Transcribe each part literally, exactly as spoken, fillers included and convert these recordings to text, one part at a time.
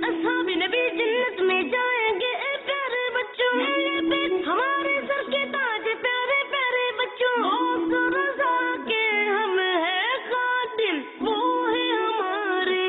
اصحاب نبی جنت میں جائیں گے پیارے بچوں، ہمارے سر کے تاج پیارے پیارے بچوں، رضا کے ہم ہیں خادم، وہ ہیں ہمارے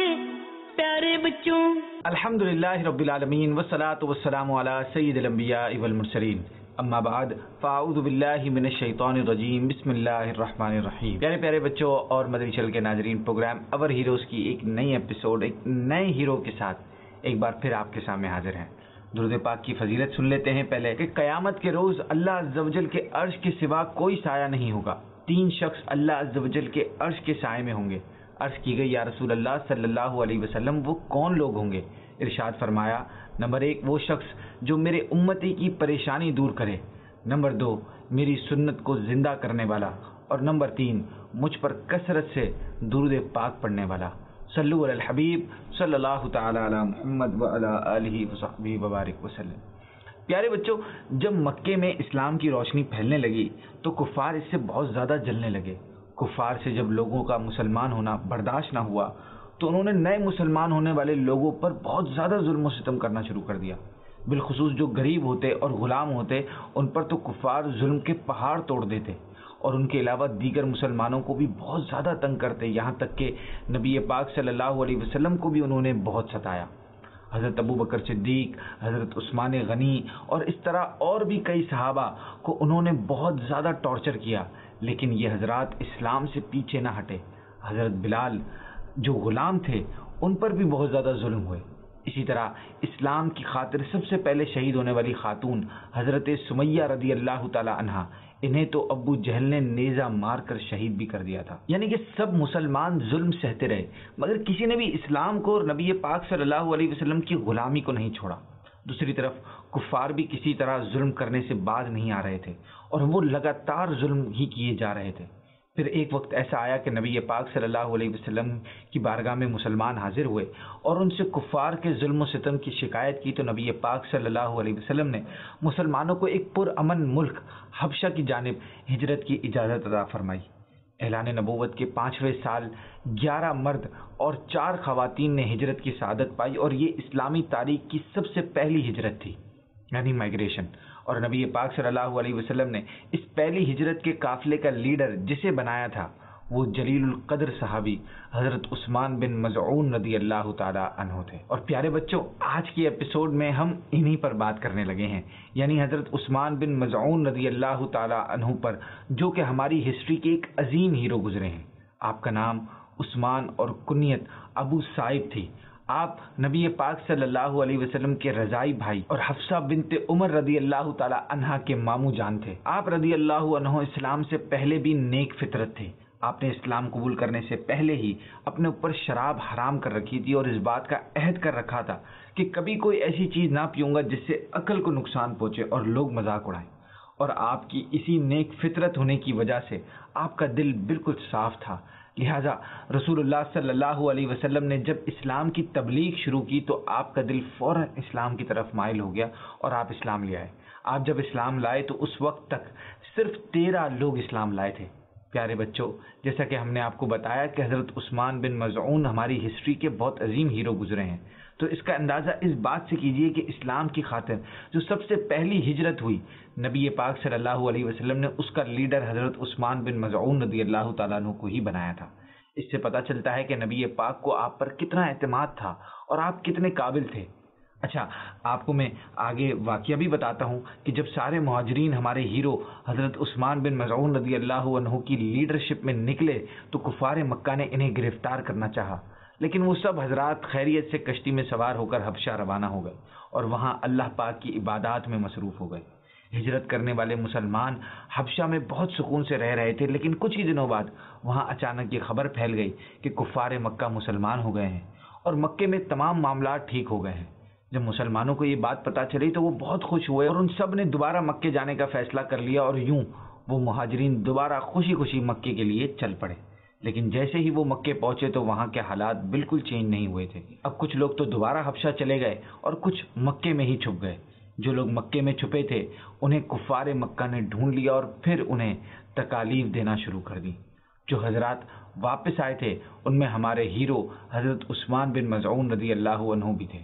پیارے بچوں۔ الحمدللہ رب العالمین والصلاة والسلام علی سید الانبیاء والمرسلین، اما بعد فاعوذ باللہ من الشیطان الرجیم، بسم اللہ الرحمن الرحیم۔ پیارے پیارے بچوں اور مدنی چینل کے ناظرین، پروگرام اور ہیروز کی ایک نئی ایپیسوڈ ایک نئے ہیرو کے ساتھ ایک بار پھر آپ کے سامنے حاضر ہیں۔ درود پاک کی فضیلت سن لیتے ہیں پہلے کہ قیامت کے روز اللہ عز و جل کے عرش کے سوا کوئی سایہ نہیں ہوگا۔ تین شخص اللہ عز و جل کے عرش کے سائے میں ہوں گے۔ عرض کی گئی یا رسول اللہ صلی اللہ علیہ وسلم وہ کون لوگ ہوں گے؟ ارشاد فرمایا، نمبر ایک وہ شخص جو میرے امتی کی پریشانی دور کرے، نمبر دو میری سنت کو زندہ کرنے والا، اور نمبر تین مجھ پر کثرت سے درود پاک پڑھنے والا۔ صلو علی الحبیب صلی اللہ تعالی علی محمد وعلی آلہ وصحبہ وبارک وسلم۔ پیارے بچوں، جب مکے میں اسلام کی روشنی پھیلنے لگی تو کفار اس سے بہت زیادہ جلنے لگے۔ کفار سے جب لوگوں کا مسلمان ہونا برداشت نہ ہوا تو انہوں نے نئے مسلمان ہونے والے لوگوں پر بہت زیادہ ظلم و ستم کرنا شروع کر دیا۔ بالخصوص جو غریب ہوتے اور غلام ہوتے ان پر تو کفار ظلم کے پہاڑ توڑ دیتے، اور ان کے علاوہ دیگر مسلمانوں کو بھی بہت زیادہ تنگ کرتے، یہاں تک کہ نبی پاک صلی اللہ علیہ وسلم کو بھی انہوں نے بہت ستایا۔ حضرت ابو بکر صدیق، حضرت عثمان غنی اور اس طرح اور بھی کئی صحابہ کو انہوں نے بہت زیادہ ٹارچر کیا، لیکن یہ حضرات اسلام سے پیچھے نہ ہٹے۔ حضرت بلال جو غلام تھے ان پر بھی بہت زیادہ ظلم ہوئے۔ اسی طرح اسلام کی خاطر سب سے پہلے شہید ہونے والی خاتون حضرت سمیہ رضی اللہ تعالی عنہا، انہیں تو ابو جہل نے نیزہ مار کر شہید بھی کر دیا تھا۔ یعنی کہ سب مسلمان ظلم سہتے رہے، مگر کسی نے بھی اسلام کو اور نبی پاک صلی اللہ علیہ وسلم کی غلامی کو نہیں چھوڑا۔ دوسری طرف کفار بھی کسی طرح ظلم کرنے سے باز نہیں آ رہے تھے، اور وہ لگاتار ظلم ہی کیے جا رہے تھے۔ پھر ایک وقت ایسا آیا کہ نبی پاک صلی اللہ علیہ وسلم کی بارگاہ میں مسلمان حاضر ہوئے اور ان سے کفار کے ظلم و ستم کی شکایت کی، تو نبی پاک صلی اللہ علیہ وسلم نے مسلمانوں کو ایک پرامن ملک حبشہ کی جانب ہجرت کی اجازت عطا فرمائی۔ اعلان نبوت کے پانچویں سال گیارہ مرد اور چار خواتین نے ہجرت کی سعادت پائی، اور یہ اسلامی تاریخ کی سب سے پہلی ہجرت تھی، یعنی مائگریشن۔ اور نبی پاک صلی اللہ علیہ وسلم نے اس پہلی ہجرت کے قافلے کا لیڈر جسے بنایا تھا وہ جلیل القدر صحابی حضرت عثمان بن مظعون رضی اللہ تعالی عنہ تھے۔ اور پیارے بچوں، آج کی ایپیسوڈ میں ہم انہی پر بات کرنے لگے ہیں، یعنی حضرت عثمان بن مظعون رضی اللہ تعالی عنہ پر، جو کہ ہماری ہسٹری کے ایک عظیم ہیرو گزرے ہیں۔ آپ کا نام عثمان اور کنیت ابو صائب تھی۔ آپ نبی پاک صلی اللہ علیہ وسلم کے رضائی بھائی اور حفصہ بنت عمر رضی اللہ تعالی عنہا کے ماموں جان تھے۔ آپ رضی اللہ عنہ اسلام سے پہلے بھی نیک فطرت تھے۔ آپ نے اسلام قبول کرنے سے پہلے ہی اپنے اوپر شراب حرام کر رکھی تھی، اور اس بات کا عہد کر رکھا تھا کہ کبھی کوئی ایسی چیز نہ پیوں گا جس سے عقل کو نقصان پہنچے اور لوگ مذاق اڑائیں۔ اور آپ کی اسی نیک فطرت ہونے کی وجہ سے آپ کا دل بالکل صاف تھا، لہٰذا رسول اللہ صلی اللہ علیہ وسلم نے جب اسلام کی تبلیغ شروع کی تو آپ کا دل فوراً اسلام کی طرف مائل ہو گیا اور آپ اسلام لے آئے۔ آپ جب اسلام لائے تو اس وقت تک صرف تیرہ لوگ اسلام لائے تھے۔ پیارے بچوں، جیسا کہ ہم نے آپ کو بتایا کہ حضرت عثمان بن مظعون ہماری ہسٹری کے بہت عظیم ہیرو گزرے ہیں، تو اس کا اندازہ اس بات سے کیجئے کہ اسلام کی خاطر جو سب سے پہلی ہجرت ہوئی، نبی پاک صلی اللہ علیہ وسلم نے اس کا لیڈر حضرت عثمان بن مظعون رضی اللہ تعالیٰ عنہ کو ہی بنایا تھا۔ اس سے پتہ چلتا ہے کہ نبی پاک کو آپ پر کتنا اعتماد تھا اور آپ کتنے قابل تھے۔ اچھا، آپ کو میں آگے واقعہ بھی بتاتا ہوں کہ جب سارے مہاجرین ہمارے ہیرو حضرت عثمان بن مظعون رضی اللہ عنہ کی لیڈرشپ میں نکلے تو کفار مکہ نے انہیں گرفتار کرنا چاہا، لیکن وہ سب حضرات خیریت سے کشتی میں سوار ہو کر حبشہ روانہ ہو گئے اور وہاں اللہ پاک کی عبادات میں مصروف ہو گئے۔ ہجرت کرنے والے مسلمان حبشہ میں بہت سکون سے رہ رہے تھے، لیکن کچھ ہی دنوں بعد وہاں اچانک یہ خبر پھیل گئی کہ کفار مکہ مسلمان ہو گئے ہیں اور مکے میں تمام معاملات ٹھیک ہو گئے ہیں۔ جب مسلمانوں کو یہ بات پتہ چلی تو وہ بہت خوش ہوئے اور ان سب نے دوبارہ مکے جانے کا فیصلہ کر لیا، اور یوں وہ مہاجرین دوبارہ خوشی خوشی مکے کے لیے چل پڑے۔ لیکن جیسے ہی وہ مکے پہنچے تو وہاں کے حالات بالکل چینج نہیں ہوئے تھے۔ اب کچھ لوگ تو دوبارہ حبشہ چلے گئے اور کچھ مکے میں ہی چھپ گئے۔ جو لوگ مکے میں چھپے تھے انہیں کفار مکہ نے ڈھونڈ لیا اور پھر انہیں تکالیف دینا شروع کر دی۔ جو حضرات واپس آئے تھے ان میں ہمارے ہیرو حضرت عثمان بن مظعون رضی اللہ عنہ بھی تھے۔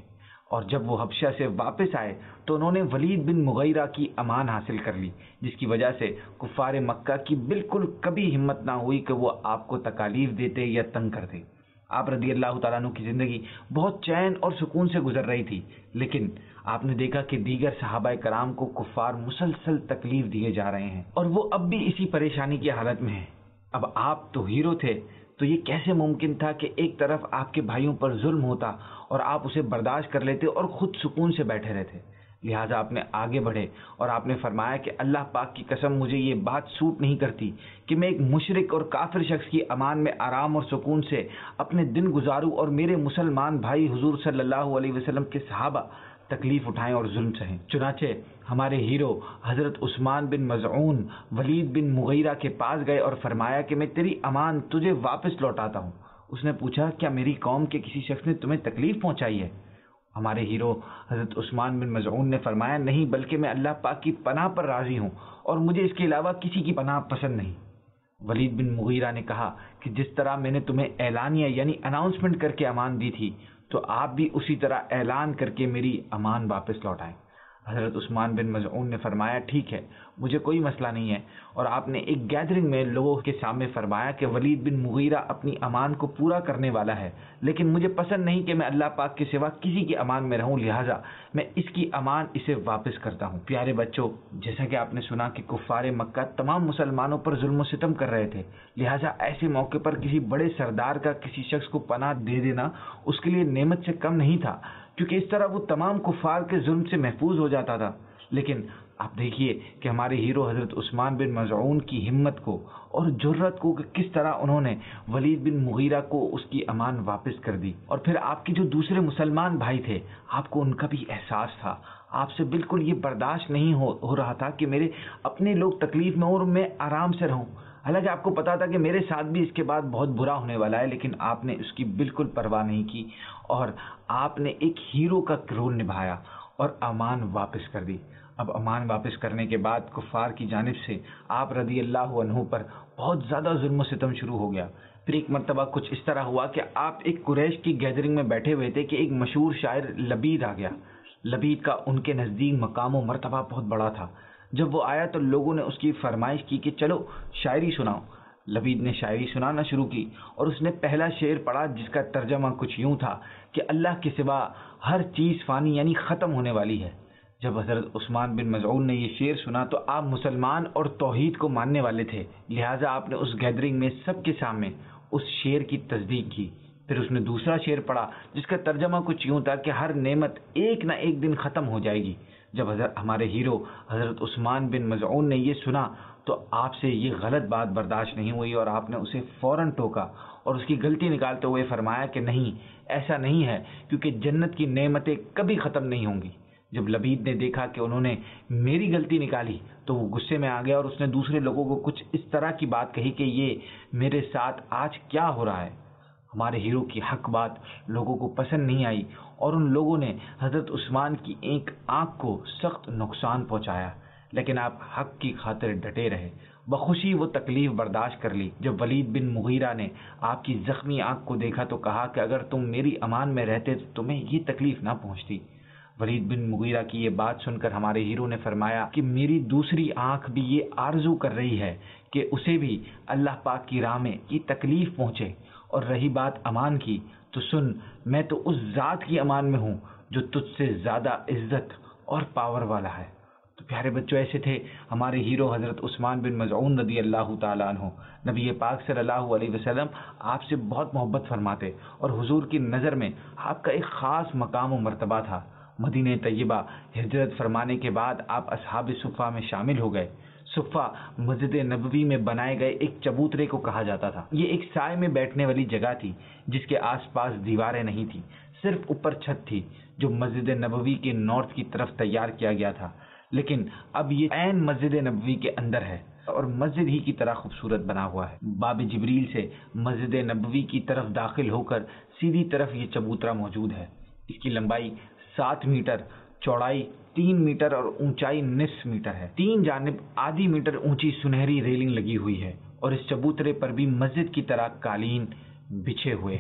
اور جب وہ حبشہ سے واپس آئے تو انہوں نے ولید بن مغیرہ کی امان حاصل کر لی، جس کی وجہ سے کفار مکہ کی بالکل کبھی ہمت نہ ہوئی کہ وہ آپ کو تکالیف دیتے یا تنگ کرتے۔ آپ رضی اللہ تعالیٰ عنہ کی زندگی بہت چین اور سکون سے گزر رہی تھی، لیکن آپ نے دیکھا کہ دیگر صحابہ کرام کو کفار مسلسل تکلیف دیے جا رہے ہیں اور وہ اب بھی اسی پریشانی کی حالت میں ہیں۔ اب آپ تو ہیرو تھے، تو یہ کیسے ممکن تھا کہ ایک طرف آپ کے بھائیوں پر ظلم ہوتا اور آپ اسے برداشت کر لیتے اور خود سکون سے بیٹھے رہتے؟ لہٰذا آپ نے آگے بڑھے اور آپ نے فرمایا کہ اللہ پاک کی قسم مجھے یہ بات سوٹ نہیں کرتی کہ میں ایک مشرک اور کافر شخص کی امان میں آرام اور سکون سے اپنے دن گزاروں اور میرے مسلمان بھائی حضور صلی اللہ علیہ وسلم کے صحابہ تکلیف اٹھائیں اور ظلم سہیں۔ چنانچہ ہمارے ہیرو حضرت عثمان بن مظعون ولید بن مغیرہ کے پاس گئے اور فرمایا کہ میں تیری امان تجھے واپس لوٹاتا ہوں۔ اس نے پوچھا کیا میری قوم کے کسی شخص نے تمہیں تکلیف پہنچائی ہے؟ ہمارے ہیرو حضرت عثمان بن مظعون نے فرمایا نہیں، بلکہ میں اللہ پاک کی پناہ پر راضی ہوں اور مجھے اس کے علاوہ کسی کی پناہ پسند نہیں۔ ولید بن مغیرہ نے کہا کہ جس طرح میں نے تمہیں اعلانیہ یعنی اناؤنسمنٹ کر کے امان دی تھی تو آپ بھی اسی طرح اعلان کر کے میری امان واپس لوٹائیں۔ حضرت عثمان بن مظعون نے فرمایا ٹھیک ہے، مجھے کوئی مسئلہ نہیں ہے، اور آپ نے ایک گیدرنگ میں لوگوں کے سامنے فرمایا کہ ولید بن مغیرہ اپنی امان کو پورا کرنے والا ہے، لیکن مجھے پسند نہیں کہ میں اللہ پاک کے سوا کسی کی امان میں رہوں، لہٰذا میں اس کی امان اسے واپس کرتا ہوں۔ پیارے بچوں، جیسا کہ آپ نے سنا کہ کفار مکہ تمام مسلمانوں پر ظلم و ستم کر رہے تھے، لہٰذا ایسے موقع پر کسی بڑے سردار کا کسی شخص کو پناہ دے دینا اس کے لیے نعمت سے کم نہیں تھا، کیونکہ اس طرح وہ تمام کفار کے ظلم سے محفوظ ہو جاتا تھا۔ لیکن آپ دیکھیے کہ ہمارے ہیرو حضرت عثمان بن مظعون کی ہمت کو اور جرت کو کہ کس طرح انہوں نے ولید بن مغیرہ کو اس کی امان واپس کر دی، اور پھر آپ کے جو دوسرے مسلمان بھائی تھے آپ کو ان کا بھی احساس تھا، آپ سے بالکل یہ برداشت نہیں ہو, ہو رہا تھا کہ میرے اپنے لوگ تکلیف میں اور میں آرام سے رہوں، حالانکہ آپ کو پتا تھا کہ میرے ساتھ بھی اس کے بعد بہت برا ہونے والا ہے، لیکن آپ نے اس کی بالکل پرواہ نہیں کی اور آپ نے ایک ہیرو کا رول نبھایا اور امان واپس کر دی۔ اب امان واپس کرنے کے بعد کفار کی جانب سے آپ رضی اللہ عنہ پر بہت زیادہ ظلم و ستم شروع ہو گیا۔ پھر ایک مرتبہ کچھ اس طرح ہوا کہ آپ ایک قریش کی گیدرنگ میں بیٹھے ہوئے تھے کہ ایک مشہور شاعر لبید آ گیا۔ لبید کا ان کے نزدیک مقام و مرتبہ بہت بڑا تھا۔ جب وہ آیا تو لوگوں نے اس کی فرمائش کی کہ چلو شاعری سناؤ۔ لبید نے شاعری سنانا شروع کی اور اس نے پہلا شعر پڑھا جس کا ترجمہ کچھ یوں تھا کہ اللہ کے سوا ہر چیز فانی یعنی ختم ہونے والی ہے۔ جب حضرت عثمان بن مظعون نے یہ شعر سنا تو آپ مسلمان اور توحید کو ماننے والے تھے، لہٰذا آپ نے اس گیدرنگ میں سب کے سامنے اس شعر کی تصدیق کی۔ پھر اس نے دوسرا شعر پڑھا جس کا ترجمہ کچھ یوں تھا کہ ہر نعمت ایک نہ ایک دن ختم ہو جائے گی۔ جب حضرت ہمارے ہیرو حضرت عثمان بن مظعون نے یہ سنا تو آپ سے یہ غلط بات برداشت نہیں ہوئی اور آپ نے اسے فوراً ٹوکا اور اس کی غلطی نکالتے ہوئے فرمایا کہ نہیں، ایسا نہیں ہے، کیونکہ جنت کی نعمتیں کبھی ختم نہیں ہوں گی۔ جب لبید نے دیکھا کہ انہوں نے میری غلطی نکالی تو وہ غصے میں آ گیا اور اس نے دوسرے لوگوں کو کچھ اس طرح کی بات کہی کہ یہ میرے ساتھ آج کیا ہو رہا ہے۔ ہمارے ہیرو کی حق بات لوگوں کو پسند نہیں آئی اور ان لوگوں نے حضرت عثمان کی ایک آنکھ کو سخت نقصان پہنچایا، لیکن آپ حق کی خاطر ڈٹے رہے۔ بخوشی وہ تکلیف برداشت کر لی۔ جب ولید بن مغیرہ نے آپ کی زخمی آنکھ کو دیکھا تو کہا کہ اگر تم میری امان میں رہتے تو تمہیں یہ تکلیف نہ پہنچتی۔ ولید بن مغیرہ کی یہ بات سن کر ہمارے ہیرو نے فرمایا کہ میری دوسری آنکھ بھی یہ آرزو کر رہی ہے کہ اسے بھی اللہ پاک کی راہ میں یہ تکلیف پہنچے، اور رہی بات امان کی تو سن، میں تو اس ذات کی امان میں ہوں جو تجھ سے زیادہ عزت اور پاور والا ہے۔ تو پیارے بچوں، ایسے تھے ہمارے ہیرو حضرت عثمان بن مظعون رضی اللہ تعالیٰ عنہ۔ نبی پاک صلی اللہ علیہ وسلم آپ سے بہت محبت فرماتے اور حضور کی نظر میں آپ کا ایک خاص مقام و مرتبہ تھا۔ مدینہ طیبہ ہجرت فرمانے کے بعد آپ اصحاب صفہ میں شامل ہو گئے۔ صفہ مسجد نبوی میں بنائے گئے ایک چبوترے کو کہا جاتا تھا۔ یہ ایک سائے میں بیٹھنے والی جگہ تھی جس کے آس پاس دیواریں نہیں تھی، صرف اوپر چھت تھی جو مسجد نبوی کے نارتھ کی طرف تیار کیا گیا تھا، لیکن اب یہ عین مسجد نبوی کے اندر ہے اور مسجد ہی کی طرح خوبصورت بنا ہوا ہے۔ باب جبریل سے مسجد نبوی کی طرف داخل ہو کر سیدھی طرف یہ چبوترا موجود ہے۔ اس کی لمبائی سات میٹر، چوڑائی تین میٹر اور اونچائی نصف میٹر ہے۔ تین جانب آدھی میٹر اونچی سنہری ریلنگ لگی ہوئی ہے اور اس چبوترے پر بھی مسجد کی طرح قالین بچھے ہوئے ہیں۔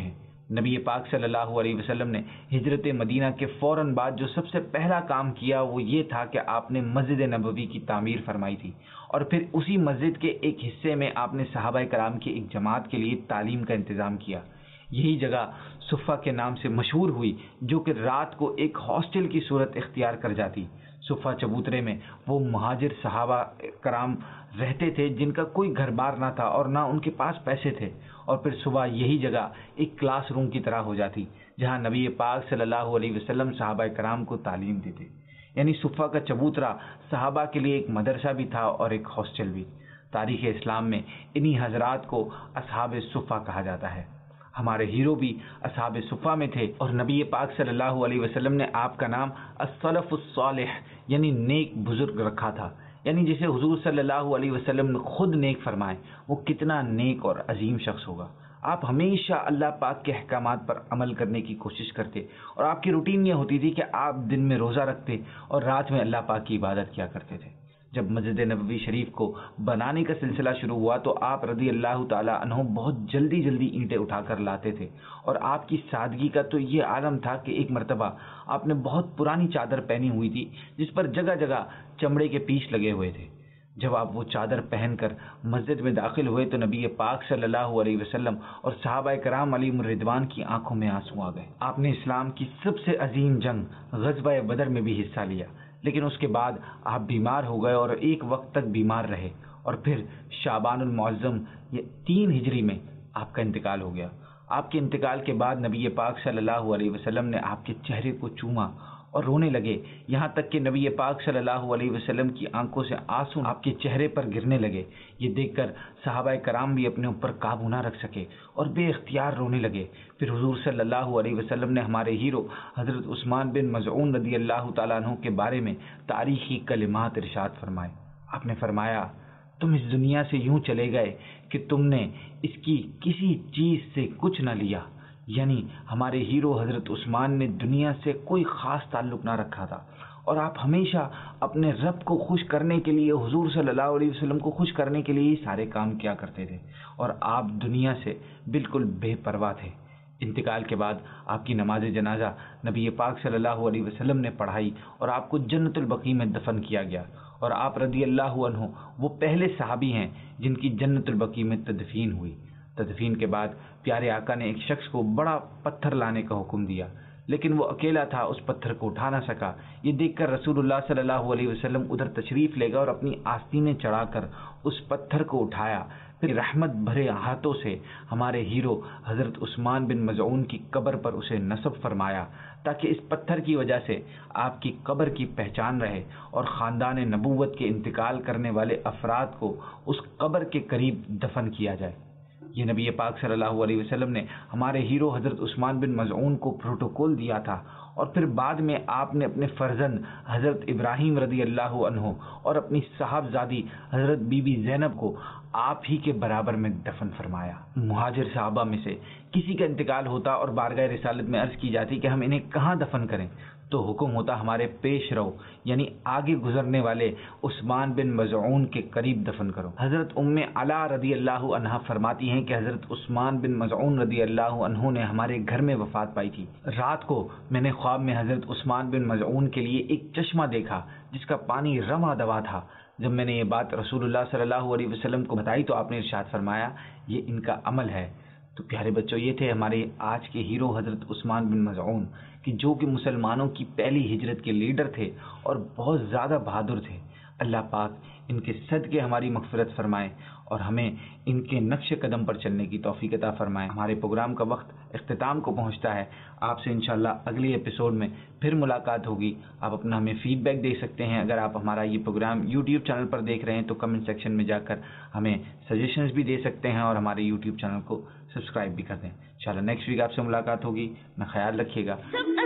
نبی پاک صلی اللہ علیہ وسلم نے ہجرت مدینہ کے فوراً بعد جو سب سے پہلا کام کیا وہ یہ تھا کہ آپ نے مسجد نبوی کی تعمیر فرمائی تھی، اور پھر اسی مسجد کے ایک حصے میں آپ نے صحابہ کرام کی ایک جماعت کے لیے تعلیم کا انتظام کیا۔ یہی جگہ صفہ کے نام سے مشہور ہوئی، جو کہ رات کو ایک ہاسٹل کی صورت اختیار کر جاتی۔ صفہ چبوترے میں وہ مہاجر صحابہ کرام رہتے تھے جن کا کوئی گھر بار نہ تھا اور نہ ان کے پاس پیسے تھے، اور پھر صبح یہی جگہ ایک کلاس روم کی طرح ہو جاتی جہاں نبی پاک صلی اللہ علیہ وسلم صحابہ کرام کو تعلیم دیتے۔ یعنی صفہ کا چبوترا صحابہ کے لیے ایک مدرسہ بھی تھا اور ایک ہاسٹل بھی۔ تاریخ اسلام میں انہی حضرات کو اصحاب صفہ کہا جاتا ہے۔ ہمارے ہیرو بھی اصحاب صفہ میں تھے، اور نبی پاک صلی اللہ علیہ وسلم نے آپ کا نام السلف الصالح یعنی نیک بزرگ رکھا تھا۔ یعنی جسے حضور صلی اللہ علیہ وسلم نے خود نیک فرمائے، وہ کتنا نیک اور عظیم شخص ہوگا۔ آپ ہمیشہ اللہ پاک کے احکامات پر عمل کرنے کی کوشش کرتے، اور آپ کی روٹین یہ ہوتی تھی کہ آپ دن میں روزہ رکھتے اور رات میں اللہ پاک کی عبادت کیا کرتے تھے۔ جب مسجد نبوی شریف کو بنانے کا سلسلہ شروع ہوا تو آپ رضی اللہ تعالی عنہ بہت جلدی جلدی اینٹیں اٹھا کر لاتے تھے، اور آپ کی سادگی کا تو یہ عالم تھا کہ ایک مرتبہ آپ نے بہت پرانی چادر پہنی ہوئی تھی جس پر جگہ جگہ چمڑے کے پیچ لگے ہوئے تھے۔ جب آپ وہ چادر پہن کر مسجد میں داخل ہوئے تو نبی پاک صلی اللہ علیہ وسلم اور صحابہ کرام علیہم الرضوان کی آنکھوں میں آنسو آ گئے۔ آپ نے اسلام کی سب سے عظیم جنگ غزوہ بدر میں بھی حصہ لیا، لیکن اس کے بعد آپ بیمار ہو گئے اور ایک وقت تک بیمار رہے، اور پھر شعبان المعظم یہ تین ہجری میں آپ کا انتقال ہو گیا۔ آپ کے انتقال کے بعد نبی پاک صلی اللہ علیہ وسلم نے آپ کے چہرے کو چوما اور رونے لگے، یہاں تک کہ نبی پاک صلی اللہ علیہ وسلم کی آنکھوں سے آنسو آپ کے چہرے پر گرنے لگے۔ یہ دیکھ کر صحابہ کرام بھی اپنے اوپر قابو نہ رکھ سکے اور بے اختیار رونے لگے۔ پھر حضور صلی اللہ علیہ وسلم نے ہمارے ہیرو حضرت عثمان بن مظعون رضی اللہ تعالیٰ عنہ کے بارے میں تاریخی کلمات ارشاد فرمائے۔ آپ نے فرمایا، تم اس دنیا سے یوں چلے گئے کہ تم نے اس کی کسی چیز سے کچھ نہ لیا۔ یعنی ہمارے ہیرو حضرت عثمان نے دنیا سے کوئی خاص تعلق نہ رکھا تھا، اور آپ ہمیشہ اپنے رب کو خوش کرنے کے لیے، حضور صلی اللہ علیہ وسلم کو خوش کرنے کے لیے ہی سارے کام کیا کرتے تھے، اور آپ دنیا سے بالکل بے پرواہ تھے۔ انتقال کے بعد آپ کی نماز جنازہ نبی پاک صلی اللہ علیہ وسلم نے پڑھائی اور آپ کو جنت البقیع میں دفن کیا گیا، اور آپ رضی اللہ عنہ وہ پہلے صحابی ہیں جن کی جنت البقیع میں تدفین ہوئی۔ تدفین کے بعد پیارے آقا نے ایک شخص کو بڑا پتھر لانے کا حکم دیا، لیکن وہ اکیلا تھا، اس پتھر کو اٹھا نہ سکا۔ یہ دیکھ کر رسول اللہ صلی اللہ علیہ وسلم ادھر تشریف لے گئے اور اپنی آستینیں چڑھا کر اس پتھر کو اٹھایا۔ پھر رحمت بھرے ہاتھوں سے ہمارے ہیرو حضرت عثمان بن مظعون کی قبر پر اسے نصب فرمایا، تاکہ اس پتھر کی وجہ سے آپ کی قبر کی پہچان رہے اور خاندان نبوت کے انتقال کرنے والے افراد کو اس قبر کے قریب دفن کیا جائے۔ یہ نبی پاک صلی اللہ علیہ وسلم نے ہمارے ہیرو حضرت عثمان بن مظعون کو پروٹوکول دیا تھا، اور پھر بعد میں آپ نے اپنے فرزند حضرت ابراہیم رضی اللہ عنہ اور اپنی صاحبزادی حضرت بی بی زینب کو آپ ہی کے برابر میں دفن فرمایا۔ مہاجر صحابہ میں سے کسی کا انتقال ہوتا اور بارگاہ رسالت میں عرض کی جاتی کہ ہم انہیں کہاں دفن کریں، تو حکم ہوتا ہمارے پیش رو یعنی آگے گزرنے والے عثمان بن مظعون کے قریب دفن کرو۔ حضرت ام علا رضی اللہ عنہا فرماتی ہیں کہ حضرت عثمان بن مظعون رضی اللہ عنہ نے ہمارے گھر میں وفات پائی تھی۔ رات کو میں نے خواب میں حضرت عثمان بن مظعون کے لیے ایک چشمہ دیکھا جس کا پانی رواں دوا تھا۔ جب میں نے یہ بات رسول اللہ صلی اللہ علیہ وسلم کو بتائی تو آپ نے ارشاد فرمایا، یہ ان کا عمل ہے۔ تو پیارے بچوں، یہ تھے ہمارے آج کے ہیرو حضرت عثمان بن مظعون، کہ جو کہ مسلمانوں کی پہلی ہجرت کے لیڈر تھے اور بہت زیادہ بہادر تھے۔ اللہ پاک ان کے صدقے ہماری مغفرت فرمائے اور ہمیں ان کے نقش قدم پر چلنے کی توفیق عطا فرمائے۔ ہمارے پروگرام کا وقت اختتام کو پہنچتا ہے۔ آپ سے انشاءاللہ اگلے ایپیسوڈ میں پھر ملاقات ہوگی۔ آپ اپنا ہمیں فیڈ بیک دے سکتے ہیں۔ اگر آپ ہمارا یہ پروگرام یوٹیوب چینل پر دیکھ رہے ہیں تو کمنٹ سیکشن میں جا کر ہمیں سجیشنز بھی دے سکتے ہیں اور ہمارے یوٹیوب چینل کو سبسکرائب بھی کر دیں۔ انشاءاللہ نیکسٹ ویک آپ سے ملاقات ہوگی۔ میں خیال رکھیے گا۔